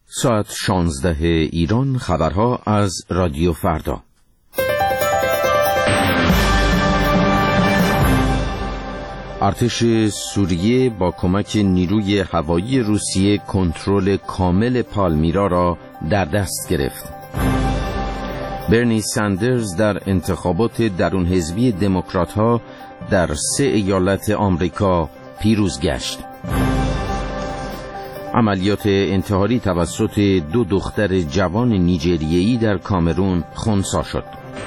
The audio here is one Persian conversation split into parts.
ساعت 16 ایران. خبرها از رادیو فردا. ارتش سوریه با کمک نیروی هوایی روسیه کنترل کامل پالمیرا را در دست گرفت. برنی ساندرز در انتخابات درون حزبی دموکرات‌ها در 3 ایالت آمریکا پیروز گشت. عملیات انتحاری توسط 2 دختر جوان نیجریه‌ای در کامرون خنثی شد.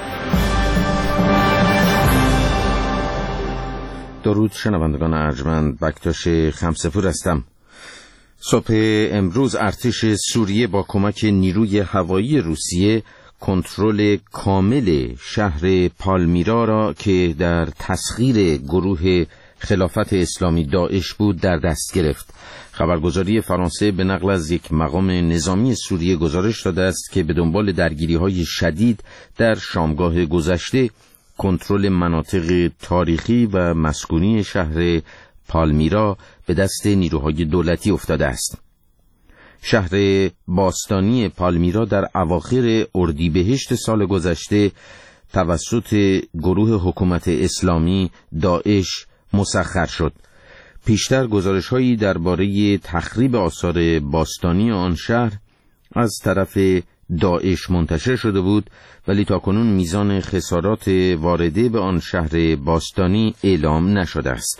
درود شنوندگان ارجمند، بکتاش خمسه‌پور هستم. صبح امروز ارتش سوریه با کمک نیروی هوایی روسیه کنترل کامل شهر پالمیرا را که در تسخیر گروه خلافت اسلامی داعش بود در دست گرفت. خبرگزاری فرانسه به نقل از یک مقام نظامی سوریه گزارش داده است که به دنبال درگیری‌های شدید در شامگاه گذشته کنترل مناطق تاریخی و مسکونی شهر پالمیرا به دست نیروهای دولتی افتاده است. شهر باستانی پالمیرا در اواخر اردیبهشت سال گذشته توسط گروه حکومت اسلامی داعش مسخر شد. پیشتر گزارش‌هایی درباره تخریب آثار باستانی آن شهر از طرف داعش منتشر شده بود، ولی تاکنون میزان خسارات وارده به آن شهر باستانی اعلام نشده است.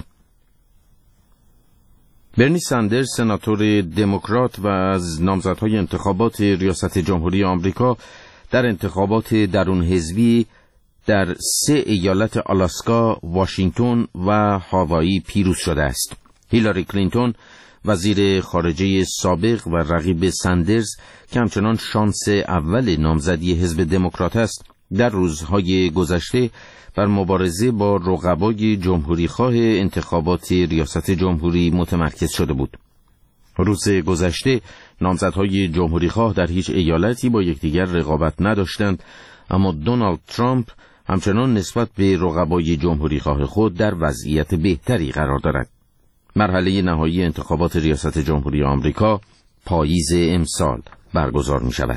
برنی ساندرز، سناتور دموکرات و از نامزدهای انتخابات ریاست جمهوری آمریکا، در انتخابات درون حزبی در 3 ایالت آلاسکا، واشنگتن و هاوایی پیروز شده است. هیلاری کلینتون، وزیر خارجه سابق و رقیب ساندرز که همچنان شانس اول نامزدی حزب دموکرات است، در روزهای گذشته بر مبارزه با رقبای جمهوریخواه انتخابات ریاست جمهوری متمرکز شده بود. روز گذشته نامزدهای جمهوریخواه در هیچ ایالتی با یکدیگر رقابت نداشتند، اما دونالد ترامپ همچنان نسبت به رقبای جمهوریخواه خود در وضعیت بهتری قرار دارد. مرحله نهایی انتخابات ریاست جمهوری آمریکا پاییز امسال برگزار می شود.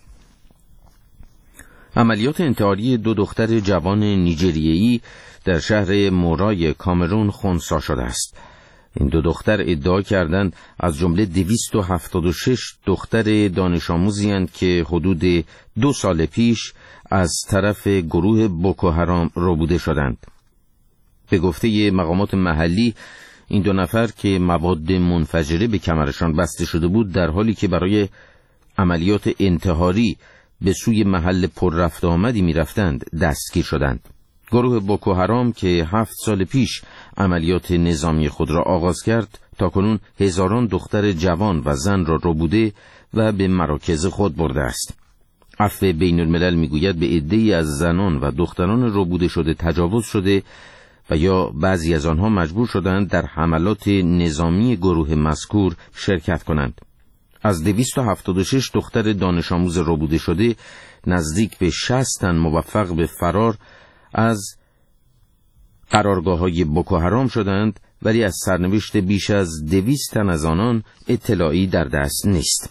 عملیات انتحاری 2 دختر جوان نیجریه‌ای در شهر مورای کامرون خنثی شده است. این 2 دختر ادعا کردند از جمله 276 دختر دانش آموزی اند که حدود 2 سال پیش از طرف گروه بوکوحرام ربوده شدند. به گفته مقامات محلی، این 2 نفر که مواد منفجره به کمرشان بسته شده بود، در حالی که برای عملیات انتحاری به سوی محل پر رفت آمدی می رفتند دستگیر شدند. گروه بوکوحرام که 7 سال پیش عملیات نظامی خود را آغاز کرد، تاکنون هزاران دختر جوان و زن را ربوده و به مراکز خود برده است. عفو بین الملل می گوید به عده‌ای از زنان و دختران ربوده شده تجاوز شده و یا بعضی از آنها مجبور شدند در حملات نظامی گروه مذکور شرکت کنند. از 276 دختر دانش آموز ربوده شده، نزدیک به 60 تن موفق به فرار از قرارگاه‌های بوکوحرام شدند، ولی از سرنوشت بیش از 200 تن از آنان اطلاعی در دست نیست.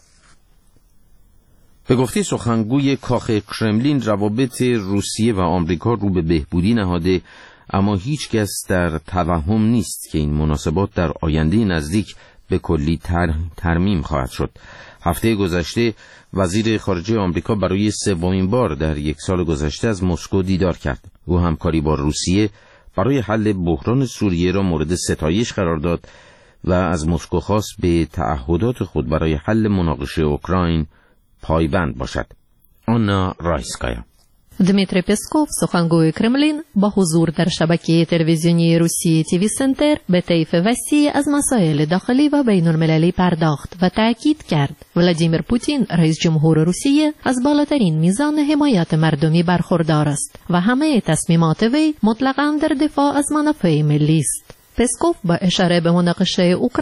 به گفته سخنگوی کاخ کرملین، روابط روسیه و آمریکا رو به بهبودی نهاده، اما هیچ کس در توهم نیست که این مناسبات در آینده نزدیک به کلی ترمیم خواهد شد. هفته گذشته وزیر خارجه آمریکا برای 3مین بار در 1 سال گذشته از مسکو دیدار کرد. او همکاری با روسیه برای حل بحران سوریه را مورد ستایش قرار داد و از مسکو خواست به تعهدات خود برای حل مناقشه اوکراین پایبند باشد. آنا رایسکایا. Дмитрий Песков, سخنگوی کرملین، با حضور در شبکه تلویزیونی روسیه تیوی سنتر به طیف وسیع از مسائل داخلی و بین المللی پرداخت و تأکید کرد ولادیمیر پوتین رئیس جمهور روسیه از بالاترین میزان حمایت مردمی برخوردار است و همه تصمیمات وی مطلقاً در دفاع از منافع ملی است. پسکوف با اشاره به مناقشه اوکراین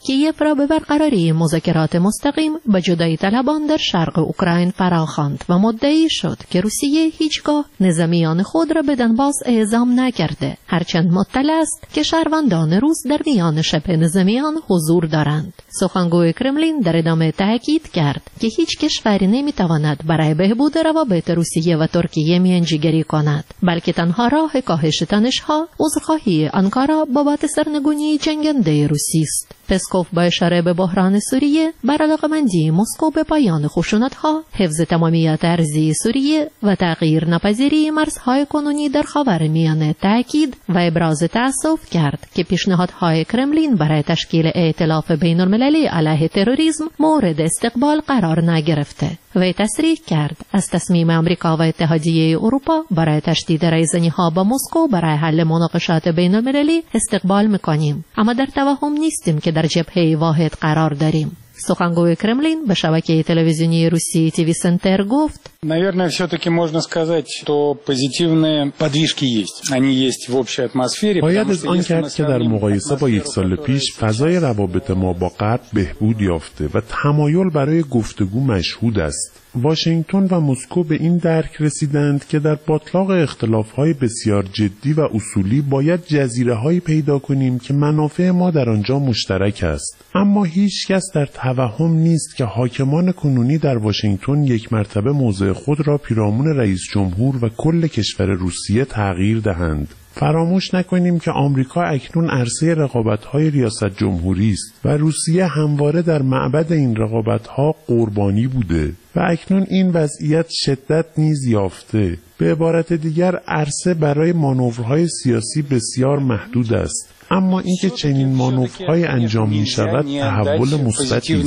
کیف را به برقراری مذاکرات مستقیم با جدایی طلبان در شرق اوکراین فراخواند و مدعی شد که روسیه هیچگاه نظامیان خود را به دنباس اعزام نکرده، هرچند مطلع است که شهروندان روس در میان شبه نظامیان حضور دارند. سخنگوی کرملین در ادامه تاکید کرد که هیچ کشوری نمیتواند برای بهبود روابط روسیه و ترکیه میانجیگری کند، بلکه تنها راه کاهش تنش‌ها عذرخواهی آنکارا بابت سرنگونی جنگنده روسی است. پسکوف با اشاره به بحران سوریه بر علاقمندی مسکو به پایان خشونت‌ها، حفظ تمامیت ارضی سوریه و تغییر ناپذیری مرزهای کنونی در خاورمیانه تاکید و ابراز تأسف کرد که پیشنهادهای کرملین برای تشکیل ائتلاف بین‌المللی علیه تروریسم مورد استقبال قرار نگرفته. وی تصریح کرد از تصمیم آمریکا و اتحادیه اروپا برای تشدید رایزنی‌ها با مسکو برای حل مناقشات بین‌المللی استقبال می‌کنیم، اما در توهم نیستیم که در جبهه واحد قرار داریم. سخنگوی کرملین به شبکه تلویزیونی روسی تیوی سنتر گفت: Наверное, все-таки можно сказать, что позитивные подвижки есть. Они есть в общей атмосфере. باید از آن کرد که در مقایسه با یک سال پیش فضای روابط ما با غرب بهبود یافته و تمایل برای گفتگو مشهود است. واشنگتن و مسکو به این درک رسیدند که در باتلاق اختلاف‌های بسیار جدی و اصولی باید جزیره‌هایی پیدا کنیم که منافع ما در آنجا مشترک است. اما هیچ کس در توهم نیست که حاکمان کنونی در واشنگتن یک مرتبه موضع خود را پیرامون رئیس جمهور و کل کشور روسیه تغییر دهند. فراموش نکنیم که آمریکا اکنون عرصه رقابت‌های ریاست جمهوری است و روسیه همواره در معبد این رقابت‌ها قربانی بوده و اکنون این وضعیت شدت نیز یافته. به عبارت دیگر عرصه برای مانورهای سیاسی بسیار محدود است. اما اینکه چنین مانورهای انجام می‌شود تحول مثبتی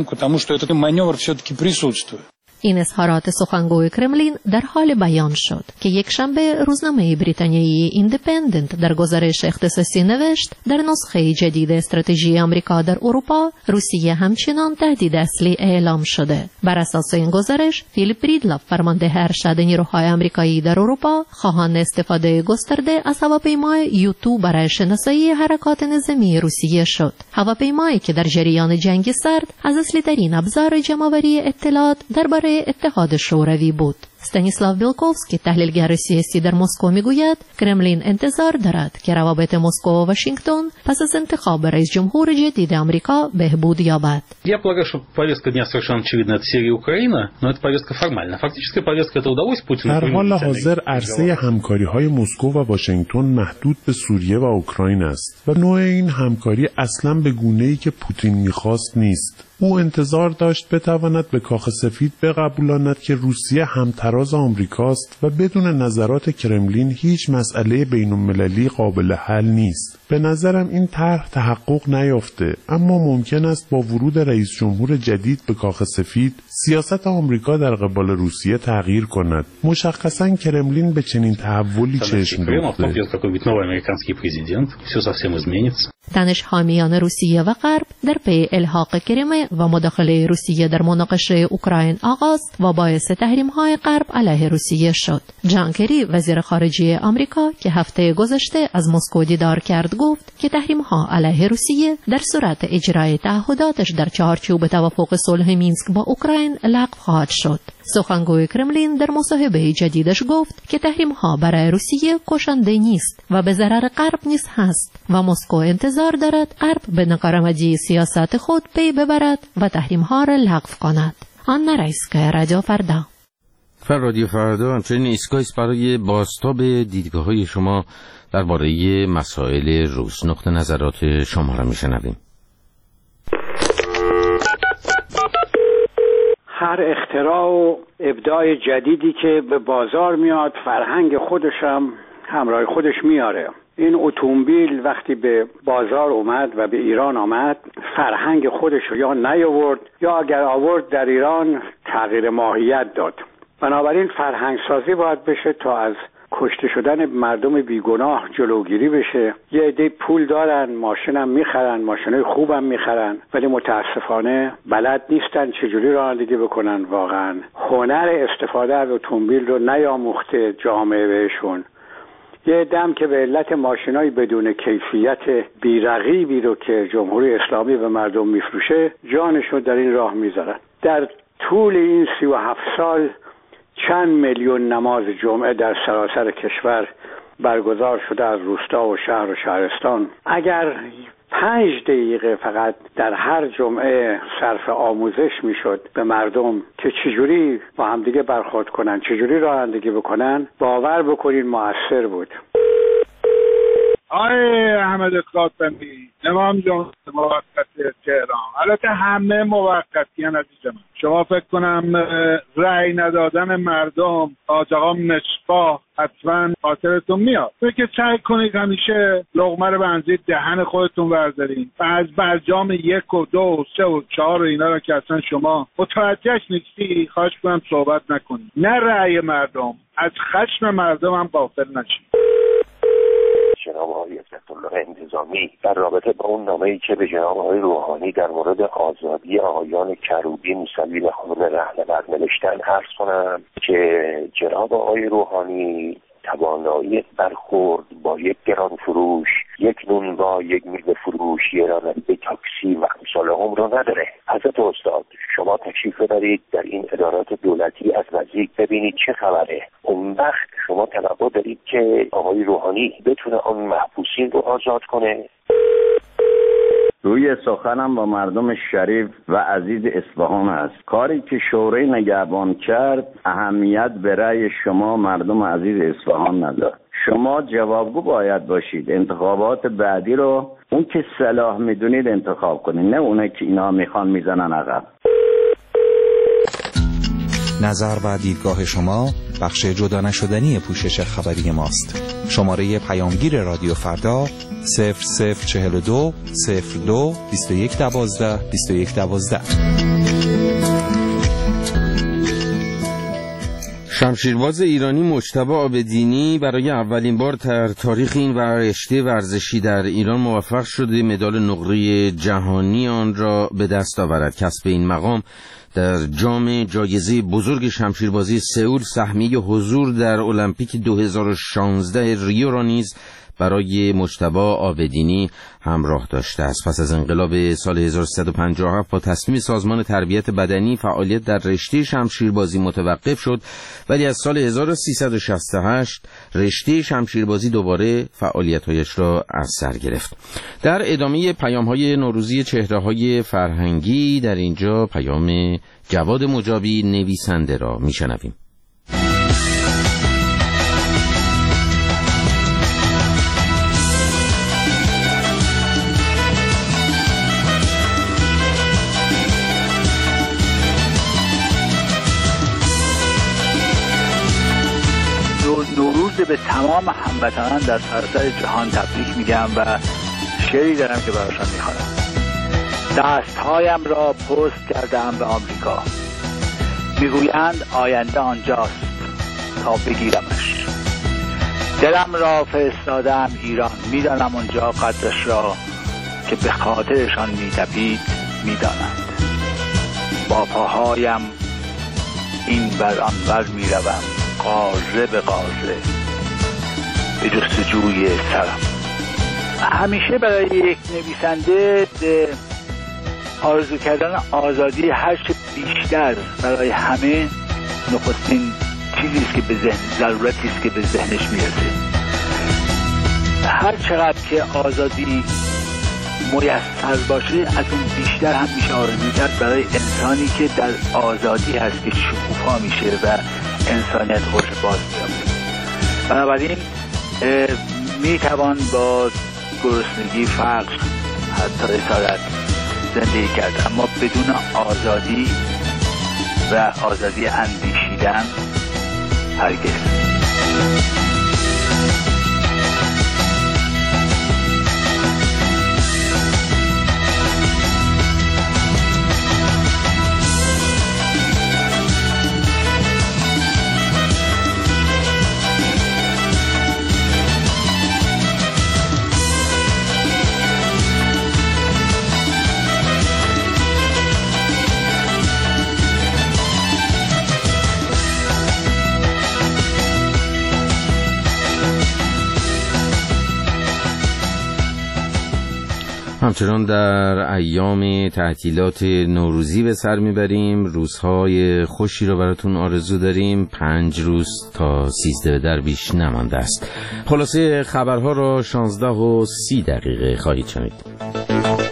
است. این اظهارات سخنگوی کرملین در حال بیان شد که یک شنبه روزنامه بریتانیایی ایندیپندنت در گزارش اختصاصی نوشت در نسخه جدید استراتژی آمریکا در اروپا روسیه همچنان تهدید اصلی اعلام شده. بر اساس این گزارش فیلیپ بریدلاف فرمانده ارشد نیروهای آمریکایی در اروپا خواهان استفاده گسترده از هواپیمای یوتو برای شناسایی حرکات نظامی روسیه شد. هواپیمایی که در جریان جنگ سرد از اصلی‌ترین ابزار جمع‌آوری اطلاعات درباره اتحاد شوروی بود. استانیسلاو بیلکوفسکی تحلیلگر سیاسی در مسکو میگوید کرملین انتظار دارد که روابط مسکو و واشنگتن پس از انتخاب رئیس جمهور جدید آمریکا بهبود یابد. Я полагаю, что повестка дня совершенно очевидна, это Сирия и Украина, но это повестка формальная. Фактическая повестка это удалось Путину. در حال حاضر عرصه همکاری‌های مسکو و واشنگتن محدود به سوریه و اوکراین است و نوع این همکاری اصلاً به گونه‌ای که پوتین می‌خواست نیست. او انتظار داشت بتواند به کاخ سفید بقبولاند که روسیه همتراز آمریکاست و بدون نظرات کرملین هیچ مسئله بین‌المللی قابل حل نیست. به نظرم این طرح تحقق نیافته، اما ممکن است با ورود رئیس جمهور جدید به کاخ سفید سیاست آمریکا در قبال روسیه تغییر کند. مشخصاً کرملین به چنین تحولی چشم دوخته. تنش حامیان روسیه و غرب در پی الحاق کریمه و مداخله روسیه در مناقشه اوکراین آغاز و باعث تحریم‌های غرب علیه روسیه شد. جان کری وزیر خارجه آمریکا که هفته گذشته از مسکو دیدار کرد گفت که تحریم‌ها علیه روسیه در صورت اجرای تعهداتش در چارچوب توافق صلح مینسک با اوکراین لغو خواهد شد. سخنگوی کرملین در مصاحبه جدیدش گفت که تحریم‌ها برای روسیه کشنده نیست و به ضرر غرب نیز هست و مسکو انتظار دارد غرب به ناکارآمدی سیاست خود پی ببرد و تحریم‌ها را لغو کند. آن رئیسکای رادیو فردا. رادیو فردا همچنین ایستگاهی است برای بازتاب دیدگاه‌های شما درباره مسائل روز. نقطه نظرات شما را میشنویم. هر اختراع و ابداع جدیدی که به بازار میاد فرهنگ خودش هم همراه خودش میاره. این اتومبیل وقتی به بازار اومد و به ایران آمد فرهنگ خودش رو یا نیاورد یا اگر آورد در ایران تغییر ماهیت داد. بنابراین فرهنگ سازی باید بشه تا از کشته شدن مردم بیگناه جلوگیری بشه. یه عده پول دارن، ماشین هم میخرن، ماشینای خوب هم میخرن، ولی متاسفانه بلد نیستن چجوری رانندگی بکنن. واقعا هنر استفاده از اتومبیل رو نیاموخته جامعه بهشون. یه دم که به علت ماشینای بدون کیفیت بی‌رقیبی رو که جمهوری اسلامی به مردم میفروشه جانشون در این راه میذارن. در طول این 37 سال چند میلیون نماز جمعه در سراسر کشور برگزار شده از روستا و شهر و شهرستان. اگر 5 دقیقه فقط در هر جمعه صرف آموزش میشد به مردم که چجوری با همدیگه برخورد کنن، چجوری رانندگی بکنن، باور بکنین موثر بود. آقای احمد خاتمی، امام جمهوری موقت تهران، البته همه موقتی ان عزیز من. شما فکر کنم رأی ندادن مردم حاج آقا مصباح حتما خاطرتون میاد. فکر سعی کنید همیشه لقمه رو به اندازه دهن خودتون بردارین و از برجام 1 و 2 و 3 و 4 و اینا رو که اصلا شما متوجهش نیستی خواهش کنم صحبت نکنید. نه رأی مردم، از خشم مردم هم غافل نشید. جناب آقای عزت‌الله انتظامی در رابطه با اون نامه‌ای که به جناب آقای روحانی در مورد آزادی آقایان کروبی موسوی و خانم رهنورد نوشتن عرض کنم که جناب آقای روحانی توانایی برخورد با یک گران فروش، یک نونوا، یک میوه فروش، یه راننده تاکسی و امثالهم رو نداره. حضرت استاد شما تشریف ببرید در این ادارات دولتی از نزدیک ببینید چه خبره. اون وقت شما توقع دارید که آقای روحانی بتونه آن محبوسین رو آزاد کنه؟ روی سخنم با مردم شریف و عزیز اصفهان است. کاری که شورای نگهبان کرد اهمیت به رأی شما مردم عزیز اصفهان ندارد. شما جوابگو باید باشید. انتخابات بعدی رو اون که صلاح میدونید انتخاب کنید، نه اونه که اینا میخوان میزنن عقب. نظر و دیدگاه شما بخش جدا نشدنی پوشش خبری ماست. شماره پیامگیر رادیو فردا 0042 02 2112 2112. شمشیرباز ایرانی مجتبی عابدینی برای اولین بار در تاریخ این رشته ورزشی در ایران موفق شده مدال نقره جهانی آن را به دست آورد. کسب این مقام در جام جایزه بزرگ شمشیربازی سئول سهمیه حضور در المپیک 2016 ریو را نیز برای مجتبی عابدینی همراه داشته است. پس از انقلاب سال 1357 با تصمیم سازمان تربیت بدنی فعالیت در رشته شمشیربازی متوقف شد، ولی از سال 1368 رشته شمشیربازی دوباره فعالیت‌هایش را از سر گرفت. در ادامه پیام‌های نوروزی چهره‌های فرهنگی در اینجا پیام جواد مجابی نویسنده را میشنویم. به تمام هموطنان در سراسر جهان تبریک میگم و شعری دارم که براشان میخوانم. دستهایم را پست کردم به آمریکا، میگویند آینده آنجاست تا بگیرمش. دلم را فرستادم ایران، میدانم آنجا قدرش را که به خاطرشان میتپید میدانند. با پاهایم این بر آن بر میروم، قاره به قاره به جستجوی سرم. همیشه برای یک نویسنده آرزو کردن آزادی هرچه بیشتر برای همه نخستین چیزی است که به ذهن، ضرورتی است که به ذهنش میرسه. هر چقدر که آزادی میسر باشه از اون بیشتر هم میشه آرزو کرد برای انسانی که در آزادی هست که شکوفا میشه و انسانیت خودش باز می‌یابه. بنابراین میتوان با گرسنگی، فقر، حتی اسارت زندگی کرد، اما بدون آزادی و آزادی اندیشیدن هرگز. همچنان در ایام تعطیلات نوروزی به سر میبریم. روزهای خوشی رو براتون آرزو داریم. 5 روز تا 13 در بیش نمانده است. خلاصه خبرها رو 16:30 خواهید شنید.